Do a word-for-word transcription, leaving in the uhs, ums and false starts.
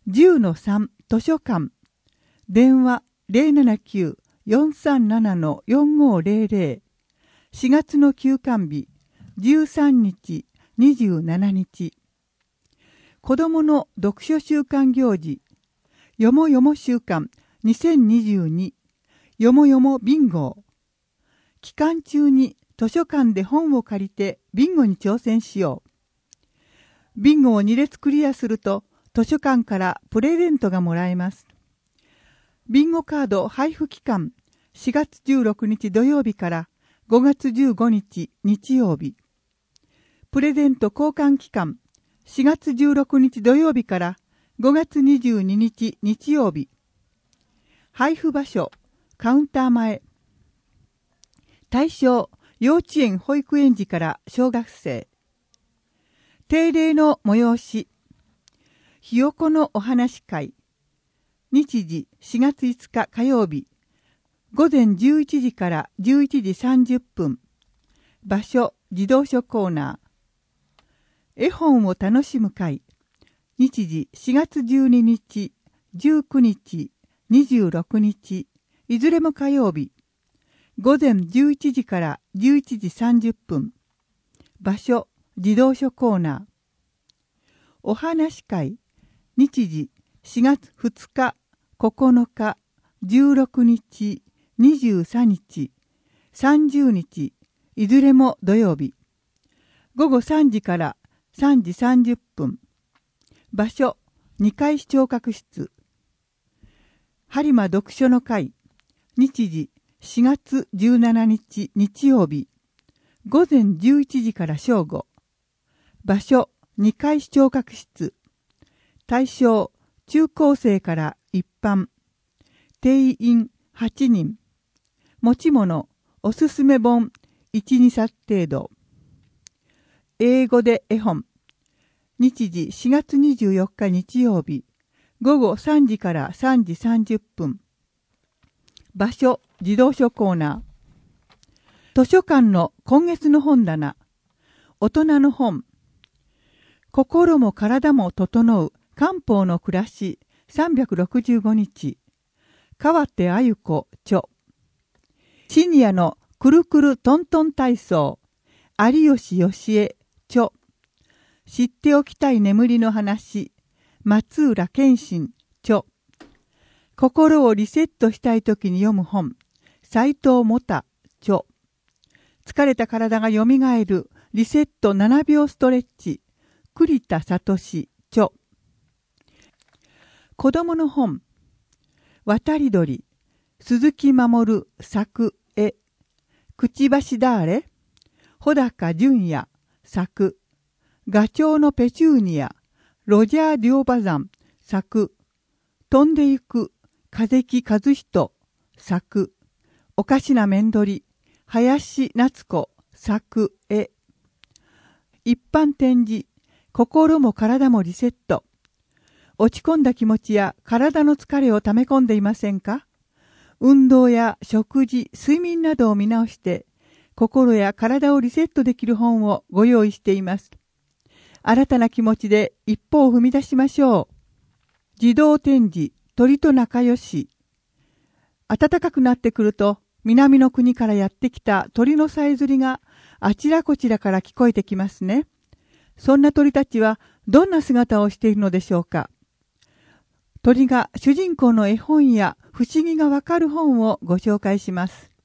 じゅうのさん 図書館。電話 ゼロななきゅう よんさんなな よんごゼロゼロ。しがつの休館日じゅうさんにち、にじゅうしちにち。子どもの読書週間行事。よもよも週間にせんにじゅうに。よもよもビンゴ。期間中に図書館で本を借りてビンゴに挑戦しよう。ビンゴをに列クリアすると図書館からプレゼントがもらえます。ビンゴカード配布期間しがつじゅうろくにち土曜日からごがつじゅうごにち日曜日。プレゼント交換期間しがつじゅうろくにち土曜日からごがつにじゅうににち日曜日。配布場所カウンター前。対象幼稚園保育園児から小学生。定例の催しひよこのお話会。日時しがついつか火曜日ごぜんじゅういちじからじゅういちじさんじゅっぷん。場所児童書コーナー。絵本を楽しむ会。日時しがつじゅうににち、じゅうくにち、にじゅうろくにち、いずれも火曜日。ごぜんじゅういちじからじゅういちじさんじゅっぷん。場所児童書コーナー。お話会。日時しがつふつか、ここのか、じゅうろくにち、にじゅうさんにち、さんじゅうにち、いずれも土曜日。ごごさんじからさんじさんじゅっぷん。場所にかい視聴覚室。播磨読書の会。日時しがつじゅうしちにち日曜日。ごぜんじゅういちじから正午。場所にかい視聴覚室。対象中高生から一般。定員はちにん。持ち物おすすめ本いち、にさつ程度。英語で絵本。日時しがつにじゅうよっか日曜日。ごごさんじからさんじさんじゅっぷん。場所児童書コーナー。図書館の今月の本棚。大人の本。心も体も整う漢方の暮らしさんびゃくろくじゅうごにち。川手あゆ子著。シニアのくるくるトントン体操。有吉よしえ著。知っておきたい眠りの話。松浦健信著。心をリセットしたいときに読む本。斉藤もた著。疲れた体がよみがえるリセットななびょうストレッチ。栗田聡著。子供の本。渡り鳥。鈴木守作絵。くちばしだーれ。穂高淳也作。ガチョウのペチューニア。ロジャー・デュオバザン作。飛んでゆく風木和人作。おかしな面取り。林夏子作絵。一般展示。心も体もリセット。落ち込んだ気持ちや体の疲れを溜め込んでいませんか？運動や食事、睡眠などを見直して心や体をリセットできる本をご用意しています。新たな気持ちで一歩を踏み出しましょう。自動展示、鳥と仲良し。暖かくなってくると南の国からやってきた鳥のさえずりがあちらこちらから聞こえてきますね。そんな鳥たちはどんな姿をしているのでしょうか。鳥が主人公の絵本や不思議がわかる本をご紹介します。